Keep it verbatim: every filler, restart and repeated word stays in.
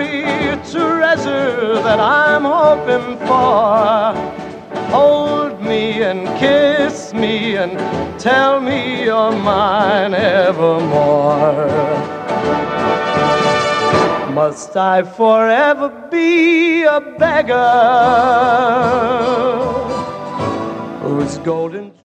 every treasure that I'm hoping for. Hold me and kiss me and tell me you're mine evermore. Must I forever be a beggar whose golden